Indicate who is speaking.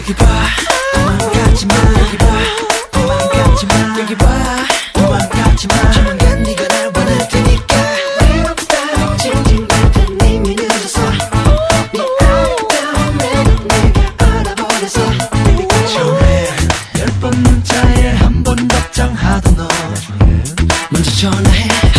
Speaker 1: 여기 봐 도망가지마 여기 봐 도망가지마 여기 봐 도망가지마 조만간 네가 날 원할 테니까 외롭다 징징댈 땐 이미 늦었어 네 아름다운 매력 내가 알아버렸어 처음에 10번 문자에 한 번 답장하던 너 먼저 전화해